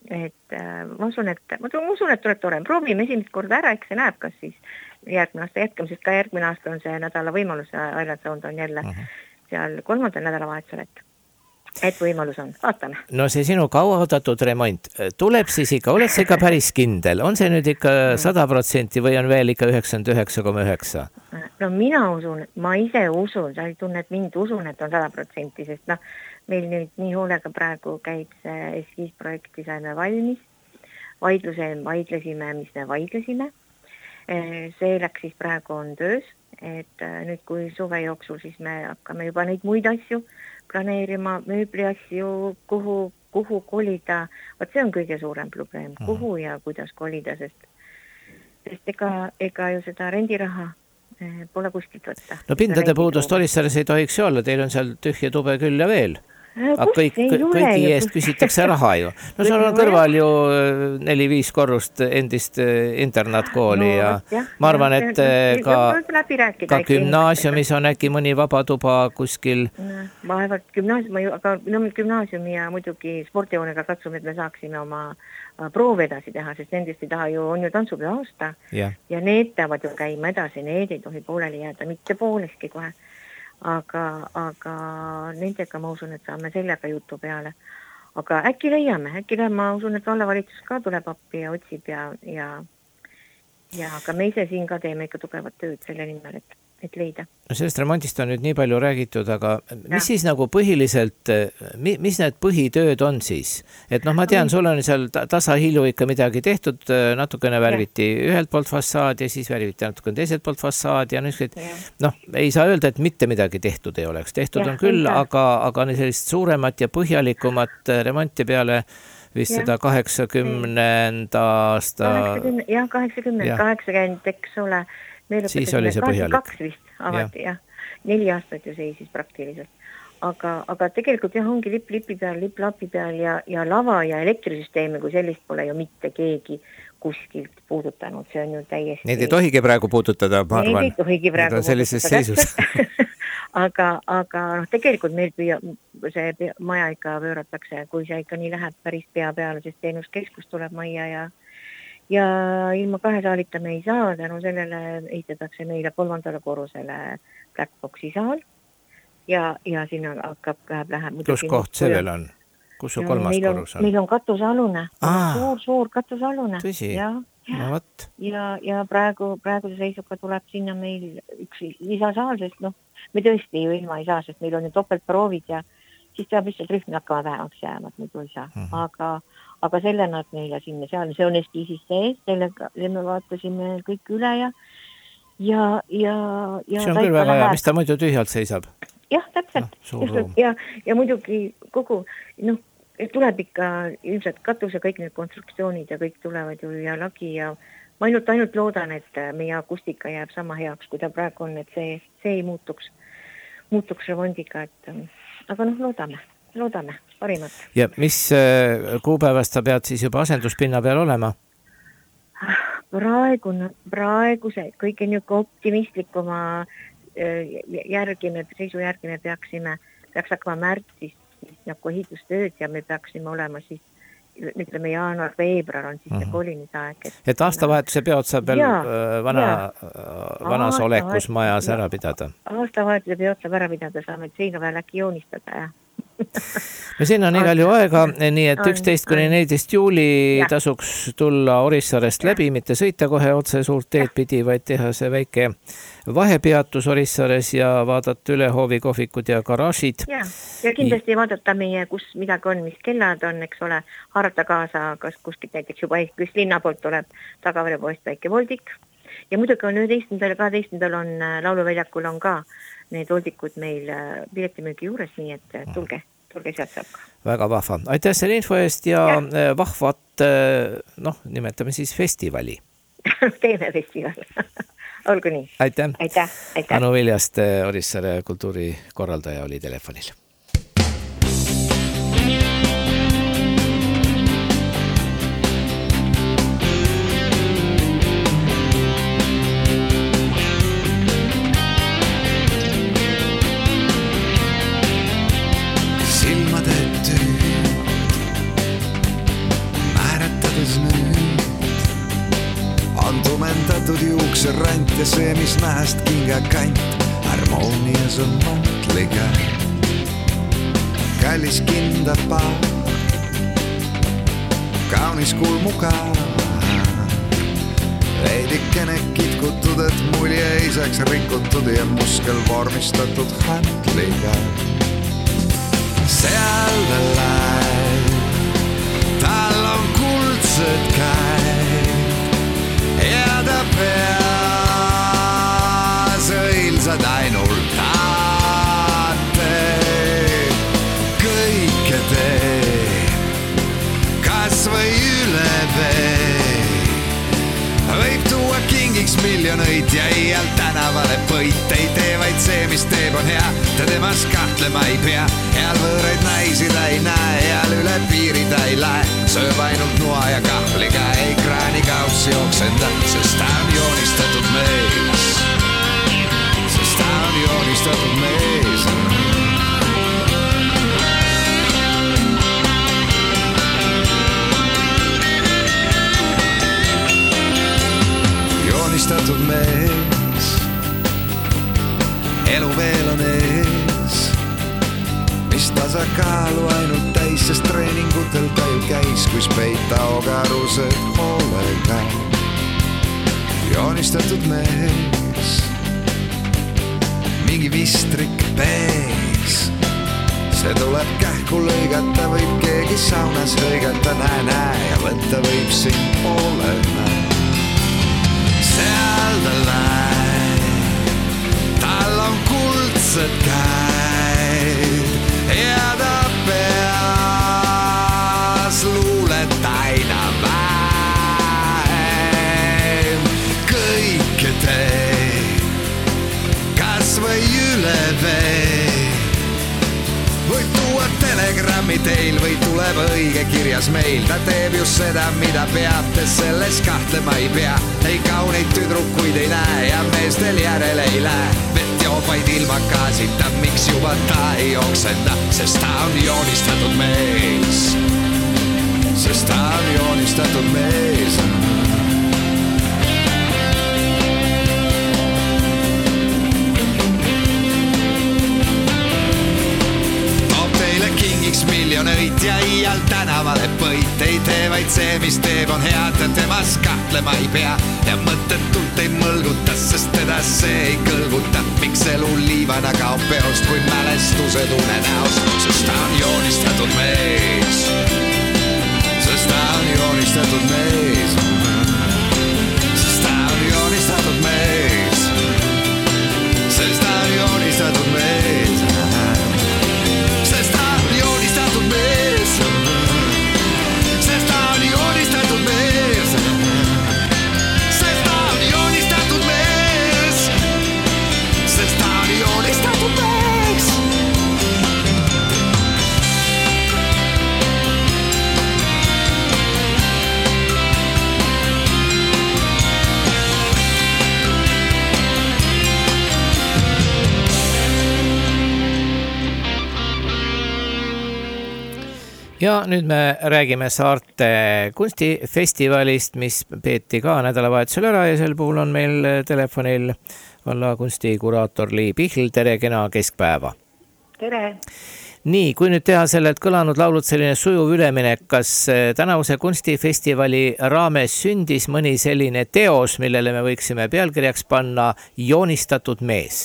ma usun, et tuleb tore. Proovime esimest korda ära, eks see näeb, kas siis järgmine aasta jätkame, sest ka järgmine aasta on see nädala võimalus, Island Sound on jälle seal 3. nädalavahetusel, et võimalus on, vaatame. No
see sinu kauaoodatud remont tuleb siis ikka, oled sa ikka päris kindel? On see nüüd ikka 100% või on veel ikka 99,9?
No mina usun, ma ise usun, sa ei tunne, et mind usun, et on 100%, sest meil nüüd nii hoolega praegu käib see eskiisprojekti, saime valmis, vaidlesime, mis me vaidlesime. See läks siis praegu on töös, et nüüd kui suve jooksul siis me hakkame juba neid muid asju planeerima, mööbli asju, kuhu kolida. Vaat see on kõige suurem probleem, kuhu ja kuidas kolida, sest ega ju seda rendiraha pole kuskilt võtta.
No pindade puudust Orissaares ei tohiks olla, teil on seal tühja tube küll ja veel. Aga kõigi eest küsitakse raha ju. No seal on kõrval ju 4-5 korrust endist internaatkooli ja ma arvan, et ka gümnaasiumis on äkki mõni vabatuba kuskil.
Vaevalt gümnaasiumi ja muidugi spordihoonega katsume, et me saaksime oma proove edasi teha, sest nendest ei taha ju, on ju tantsupeo aasta ja need peavad ju käima edasi, need ei tohi pooleli jääda, mitte pooleski kohe. Aga nendega ma usun, et saame sellega jutu peale. Aga äkki leiame, ma usun, et vallavalitsus ka tuleb appi ja otsib ja aga me ise siin ka teeme ikka tugevat tööd selle nimel, et leida.
No sellest remondist on nüüd nii palju räägitud, aga mis siis nagu põhiliselt, mis need põhitööd on siis? Et ma tean, sul on seal tasahilju ikka midagi tehtud, natukene värviti ühelt poolt fassaad ja siis värviti natukene teiselt poolt fassaad ja ei saa öelda, et mitte midagi tehtud ei oleks. Tehtud on küll, aga sellist suuremat ja põhjalikumat remonti peale vist seda 80. aasta...
80, eks ole.
Siis oli see põhjalik.
2 vist avati, 4 aastat ju seistis praktiliselt. Aga tegelikult ongi lipp lapi peal ja lava ja elektrisüsteemi, kui sellist pole ju mitte keegi kuskilt puudutanud. See on ju täiesti... Neid
ei tohigi praegu puudutada, ma arvan.
Neid ei tohigi praegu
sellises seisus.
aga tegelikult meil see maja ikka pööratakse, kui see ikka nii läheb päris pea peale, sest teenuskeskus tuleb majja ja ilma 2 saalita me ei saa, tänu sellele ehitatakse meile 3. korrusele Blackboxi saal ja sinna läheb...
Kus koht sellel on? Kus su 3. korrus on?
Meil on katusalune, suur katusalune.
Tõsi?
Ja praeguse seisuga tuleb sinna meil üks lisasaal, sest me tõesti ju ilma ei saa, sest meil on ju topeltproovid ja siis peab lihtsalt rühmi hakkama vähemaks jääma, et muidu ei saa. Aga selle nad meile sinna seal, see on eskiisis sees, selle me vaatasime kõik üle ja
see on küll väga hea, mis ta muidu tühjalt seisab?
Jah, täpselt. Ja muidugi kogu, tuleb ikka ilmselt katuse kõik need konstruktsioonid ja kõik tulevad ju ja lagi ja ma ainult loodan, et meie akustika jääb sama heaks, kui ta praegu on, et see ei muutuks remondiga, aga loodame parimat.
Ja mis kuupäevast sa pead siis juba asenduspinna peal olema?
Praegu see kõige niuke optimistlikuma seisu järgi me peaks hakkama märtsis nagu ehitustööd ja me peaksime olema siis, ütleme jaanuar-veebruar on siis see kolimisaeg.
Et aastavahetuse peod saab veel vanas olekus majas ära pidada?
Aastavahetuse peod saab ära pidada, saame seina peal äkki joonistada ja
no siin on igal ju aega, nii et 11-14 juuli tasuks tulla Orissaarest läbi, mitte sõita kohe otse suurt teed pidi, vaid teha see väike vahepeatus Orissaares ja vaadata üle hoovi kohvikud ja garaažid.
Ja kindlasti vaadata meie, kus midagi on, mis kellad on, eks ole, haarata kaasa, kas kuskilt näiteks juba kus linna poolt tuleb Tagaverepoest väike voldik. Ja muidugi on 11. ja 12. on lauluväljakul on ka need voldikud meil piletimüügi juures, nii et tulge sealt saab ka.
Väga vahva. Aitäh selle info eest ja vahvat, nimetame siis festivali.
Teeme festival. Olgu nii.
Aitäh. Anu Viljast, Orissaare kultuurikorraldaja oli telefonil.
Juukserant ja see, mis nähast kingakant, harmoonias on mantliga. Kallis kinda paar, kaunis kulmuka. Veidikene kitkutud, et mulje ei saaks rikutud ja muskel vormistatud hantliga. Seal laev, tal on kuldsed käed ja ta peas õilsad ainult taate. Kõike teeb, kas või üle vee. Võib tuua kingiks miljoneid ja iial tänavale põit. Ei tee vaid see, mis teeb on hea, ta temas kahtlema ei pea. Eal võõraid naisi ta ei näe, eal üle piiri ta ei lähe. Sööb ainult noa ja kahvliga, ei kraani kauss jooksenda, sest ta on joonistatud mees. Sest ta on joonistatud mees. Joonistatud mees, elu veel on ees. Mis tasakaalu ainult täis, sest treeningutel ta ju käis, kus peita ogarused hoolega. Joonistatud mees, mingi vistrik pees. See tuleb kähku lõigata, võib keegi saunas lõigata, näe ja võtta võib siin poolena. Seal ta läheb, tal on kuldsed käed ja ta peas luulet aina vähem. Kõike teeb, kas või üle vee. Võib tuua telegrammi teil või tuleb õige kirjas meil. Ta teeb just seda, mida peab, te selles kahtlema ei pea. Ei kauneid tüdrukuid ei näe ja meestel järele ei lähe. Vett joob vaid ilma gaasita, miks juba ta ei jooksenda, sest ta on joonistatud mees. Sest ta on joonistatud mees. Kingiks miljoneid ja iial tänavale põit. Ei tee vaid see, mis teeb on head, temas kahtlema ei pea. Ja mõttetult ei mõlguta, sest teda see ei kõlguta. Miks elu liivana kaob peost, kui mälestused unenäost. Sest ta on joonistatud mees. Sest ta on joonistatud mees. Sest ta on joonistatud mees. Sest ta on joonistatud mees. Sest ta on joonistatud mees.
Ja nüüd me räägime Saarte kunstifestivalist, mis peeti ka nädalavahetusel ära ja sel puhul on meil telefonil valla kunstikuraator Lii Pihl. Tere, kena keskpäeva.
Tere.
Nii, kui nüüd teha sellelt kõlanud laulud selline sujuv üleminek, kas tänavuse kunstifestivali raames sündis mõni selline teos, millele me võiksime pealkirjaks panna joonistatud mees?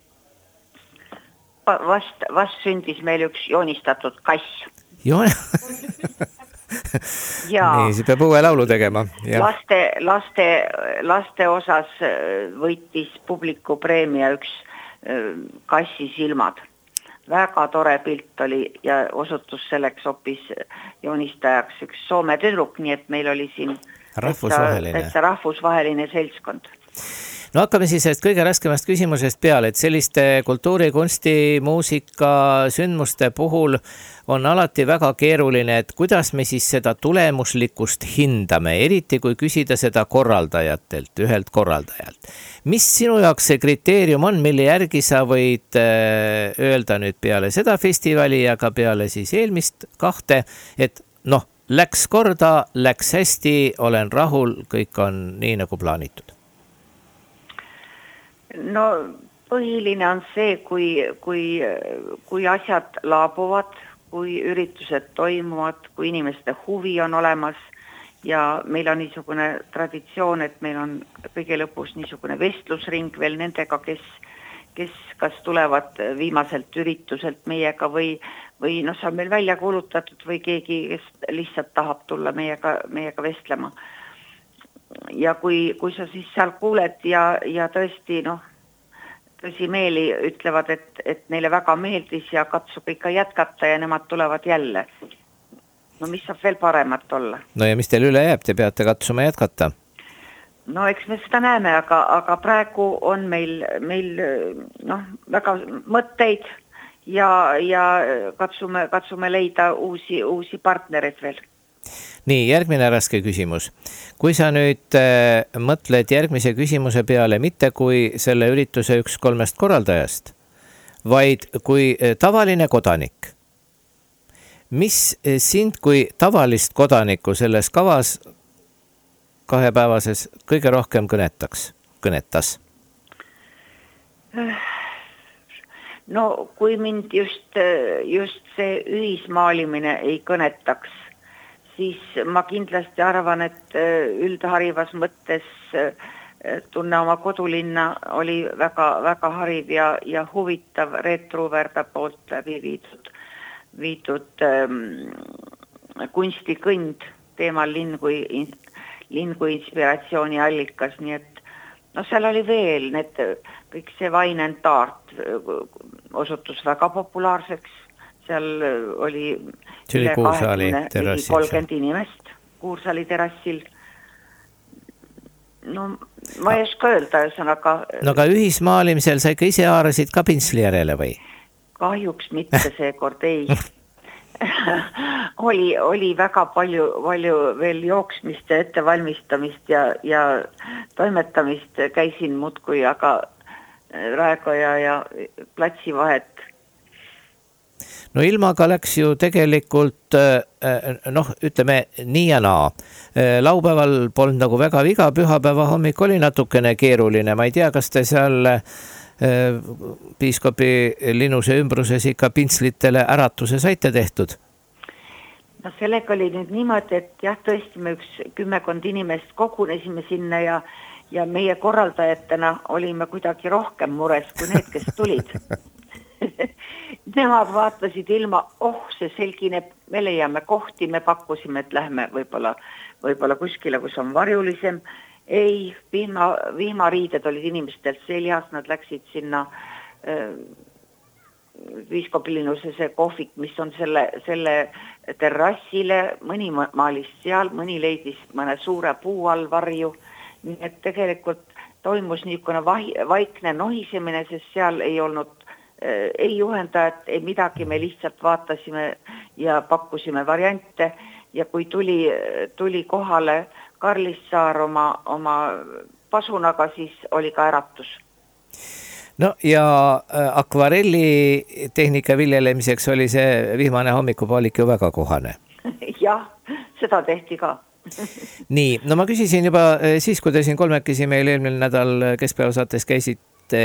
Vast sündis meil üks joonistatud kass.
Nii, siis peab uue laulu tegema.
Laste osas võitis publiku preemia üks kassi silmad. Väga tore pilt oli ja osutus selleks hoopis joonistajaks üks Soome tüdruk, nii et meil oli siin rahvusvaheline seltskond.
No hakkame siis sellest kõige raskemast küsimusest peale, et selliste kultuuri, kunsti, muusika, sündmuste puhul on alati väga keeruline, et kuidas me siis seda tulemuslikkust hindame, eriti kui küsida seda korraldajatelt, ühelt korraldajalt. Mis sinu jaoks see kriteerium on, mille järgi sa võid öelda nüüd peale seda festivali ja ka peale siis eelmist kahte, et noh, läks korda, läks hästi, olen rahul, kõik on nii nagu plaanitud?
No põhiline on see, kui asjad laabuvad, kui üritused toimuvad, kui inimeste huvi on olemas ja meil on niisugune traditsioon, et meil on kõige lõpus niisugune vestlusring veel nendega, kes kas tulevad viimaselt ürituselt meiega või noh, see on meil välja kuulutatud või keegi, kes lihtsalt tahab tulla meiega vestlema. Ja kui sa siis seal kuuled ja tõesti tõsimeeli ütlevad, et neile väga meeldis ja katsub ikka jätkata ja nemad tulevad jälle. No mis saab veel paremat olla?
No ja mis teil üle jääb, te peate katsuma jätkata?
No eks me seda näeme, aga praegu on meil väga mõtteid ja katsume leida uusi partnereid veel.
Nii, järgmine raske küsimus. Kui sa nüüd mõtled järgmise küsimuse peale mitte kui selle ürituse üks 3 korraldajast, vaid kui tavaline kodanik, mis sind kui tavalist kodanikku selles kavas 2-päevases kõige rohkem kõnetas?
No kui mind just see ühismaalimine ei kõnetaks, siis ma kindlasti arvan, et üldharivas mõttes tunne oma kodulinna oli väga, väga hariv ja huvitav Reet Truuverda poolt läbi viidud kunstikõnd teemal linn kui inspiratsiooni allikas, nii et seal oli veel kõik see Wine and Art osutus väga populaarseks. Seal oli 30 inimest Kuursaali terrassil. No ma ei oska öelda, ühesõnaga.
No aga ühismaalimisel sa ikka ise haarasid ka pintsli järele või?
Kahjuks mitte seekord ei. Oli väga palju veel jooksmist ja ettevalmistamist ja toimetamist käisin muudkui, aga Raekoja ja platsi vahet.
No ilmaga läks ju tegelikult, ütleme nii ja naa. Laupäeval polnud nagu väga viga, pühapäeva hommik oli natukene keeruline. Ma ei tea, kas te seal piiskopi Linnuse ümbruses ikka pintslitele äratuse saite tehtud?
No sellega oli nüüd niimoodi, et jah, tõesti me üks 10 inimest kogunesime sinna ja meie korraldajatena olime kuidagi rohkem mures kui need, kes tulid. Nemad vaatasid ilma, see selgineb, me leiame kohti, me pakkusime, et lähme võib-olla kuskile, kus on varjulisem. Ei, vihmariided olid inimestel seljas, nad läksid sinna Piiskopilinuse see kohvik, mis on selle terrassile, mõni maalis seal, mõni leidis mõne suure puu all varju. Nii et tegelikult toimus niisugune vaikne nohisemine, sest seal ei olnud ei juhendajat, ei midagi, me lihtsalt vaatasime ja pakkusime variante ja kui tuli kohale Karlis Saar oma pasunaga, siis oli ka äratus.
No ja akvarelli tehnika viljelemiseks oli see vihmane hommikupoolik ju väga kohane.
jah, seda tehti ka.
Nii, no ma küsisin juba siis, kui te siin kolmekesi meil eelmine nädal keskpäevasaates käisite,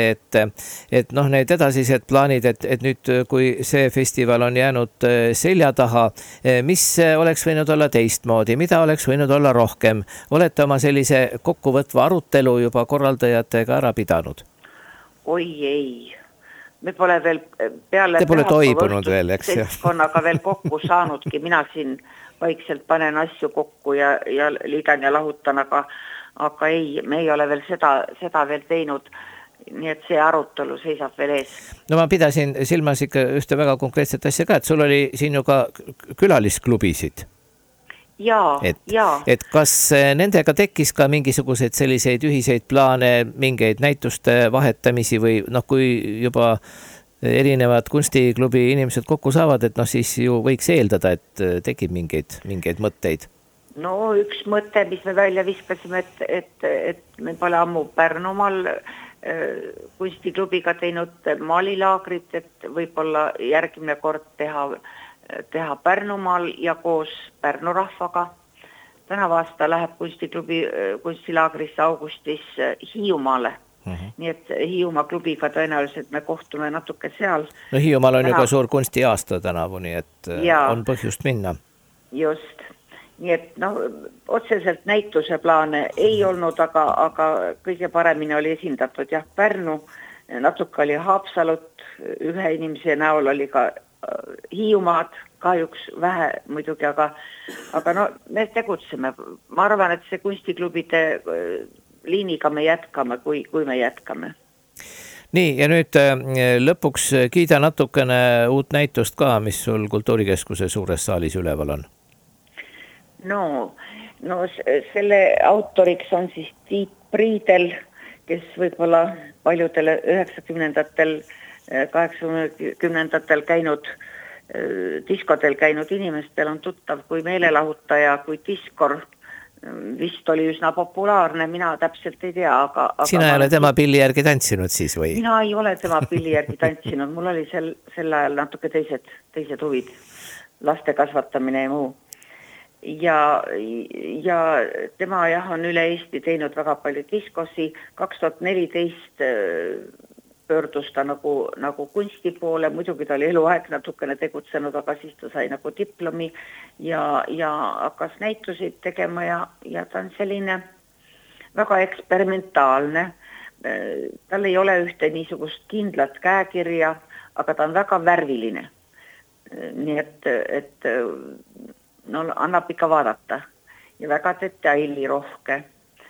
et noh, need edasised plaanid, et nüüd, kui see festival on jäänud selja taha, mis oleks võinud olla teistmoodi, mida oleks võinud olla rohkem? Olete oma sellise kokkuvõtva arutelu juba korraldajatega ära pidanud?
Oi ei, me pole veel peale...
Te pole toibunud veel, eks?
Seltskonnaga veel kokku saanudki, mina siin vaikselt panen asju kokku ja liidan ja lahutan, aga ei, me ei ole veel seda veel teinud. Nii et see arutelu seisab veel ees.
No ma pidasin silmas ikka ühte väga konkreetset asja ka, et sul oli siin ju ka külalisklubisid.
Jaa.
Et kas nendega tekkis ka mingisuguseid selliseid ühiseid plaane, mingeid näituste vahetamisi või noh, kui juba erinevad kunstiklubi inimesed kokku saavad, et noh, siis ju võiks eeldada, et tekib mingeid mõtteid.
No üks mõte, mis me välja viskasime, et me pole ammu Pärnumaal kunstiklubiga teinud maalilaagrit, et võib-olla järgmine kord teha Pärnumaal ja koos Pärnu rahvaga. Tänavu aasta läheb kunstiklubi kunstilaagrisse augustis Hiiumaale. Nii et Hiiumaa klubiga tõenäoliselt me kohtume natuke seal.
No Hiiumaal on ju ka suur kunstiaasta tänavu, nii et on põhjust minna.
Just. Nii et otseselt näituse plaane ei olnud, aga kõige paremini oli esindatud jah Pärnu, natuke oli Haapsalut, ühe inimese näol oli ka Hiiumaad, kahjuks vähe muidugi, aga no me tegutseme. Ma arvan, et see kunstiklubide liiniga me jätkame, kui me jätkame.
Nii, ja nüüd lõpuks kiida natukene uut näitust ka, mis sul Kultuurikeskuse suures saalis üleval on.
No selle autoriks on siis Tiit Priidel, kes võib-olla paljudele 90-ndatel, 80-ndatel käinud, diskodel käinud inimestel on tuttav kui meelelahutaja, kui diskor. Vist oli üsna populaarne, mina täpselt ei tea, aga
sina ei ole tema pilli järgi tantsinud siis või?
Mina ei ole tema pilli järgi tantsinud, mul oli sel ajal natuke teised huvid, laste kasvatamine ja muu. Ja tema on üle Eesti teinud väga palju diskosi. 2014 pöördus ta nagu kunsti poole, muidugi ta oli eluaeg natukene tegutsenud, aga siis ta sai nagu diplomi ja hakkas näitusid tegema ja ta on selline väga eksperimentaalne. Tal ei ole ühte niisugust kindlat käekirja, aga ta on väga värviline. Nii et annab ikka vaadata ja väga detailirohke.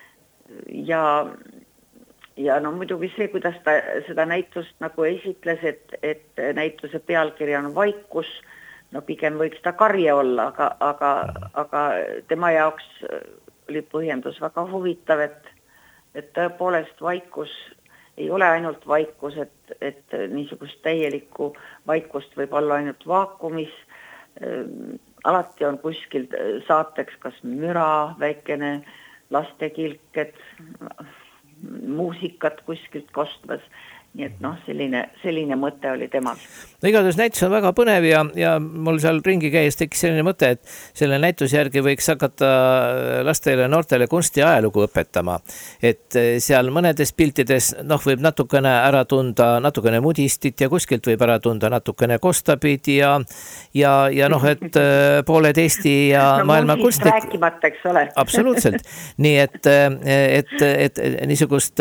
Ja muidugi see, kuidas ta seda näitust nagu esitles, et näituse pealkiri on vaikus, pigem võiks ta karje olla, aga tema jaoks oli põhjendus väga huvitav, et tõepoolest vaikus ei ole ainult vaikus, et niisugust täielikku vaikust võib olla ainult vaakumis. Alati on kuskil saateks kas müra, väikene lastekilked, muusikat kuskilt kostmas. Nii et selline mõte oli temal.
No igatahes näitus on väga põnev ja mul seal ringi käes tekkis selline mõte, et selle näituse järgi võiks hakata lastele ja noortele kunsti ajalugu õpetama. Et seal mõnedes piltides võib natukene ära tunda natukene Mudistit ja kuskilt võib ära tunda natukene Kostabid ja et pooled Eesti ja maailma kunstnik...
rääkimata, eks ole.
Absoluutselt. Nii et niisugust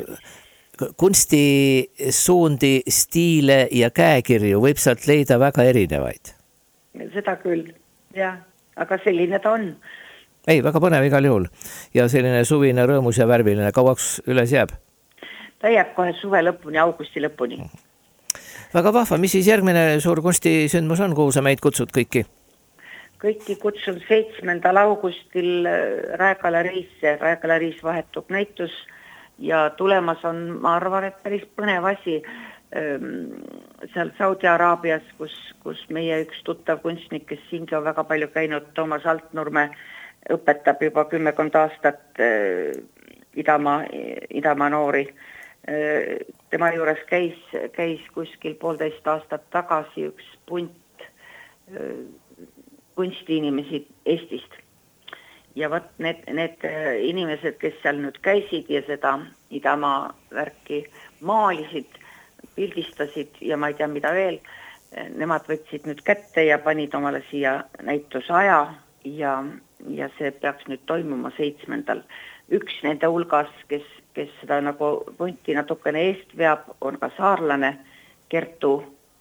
kunstisuundi, stiile ja käekirju võib sealt leida väga erinevaid.
Seda küll, jah, aga selline ta on.
Ei, väga põnev igal juhul. Ja selline suvine rõõmus ja värviline, kauaks üles jääb?
Ta jääb kohe suve lõpuni, augusti lõpuni.
Väga vahva, mis siis järgmine suur kunstisündmus on, kuhu sa meid kutsud kõiki?
Kõiki kutsun 7. augustil Raegaleriisse. Raegaleriis vahetub näitus ja tulemas on, ma arvan, et päris põnev asi seal Saudi Araabias, kus meie üks tuttav kunstnik, kes siingi on väga palju käinud, Toomas Altnurme, õpetab juba 10 aastat Idamaa noori. Tema juures käis kuskil 1,5 aastat tagasi üks punt kunstiinimesi Eestist. Ja võt need inimesed, kes seal nüüd käisid ja seda Idamaa värki maalisid, pildistasid ja ma ei tea, mida veel, nemad võtsid nüüd kätte ja panid omale siia näitusaja ja see peaks nüüd toimuma 7. Üks nende hulgas, kes seda nagu punti natukene eest veab, on ka saarlane Kertu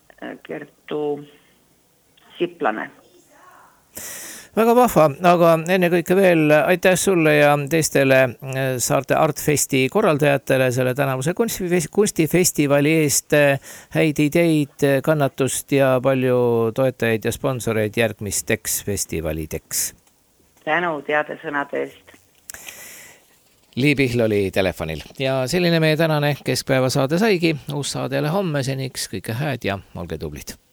Siplane.
Väga vahva, aga enne kõike veel aitäh sulle ja teistele Saarte Artfesti korraldajatele selle tänavuse kunstifestivali eest, häid ideid, kannatust ja palju toetajaid ja sponsoreid järgmisteks festivalideks.
Tänu teade sõnade eest.
Lii Pihl oli telefonil ja selline meie tänane keskpäeva saade saigi. Uus saade jälle homme, seniks kõike hääd ja olge tublid.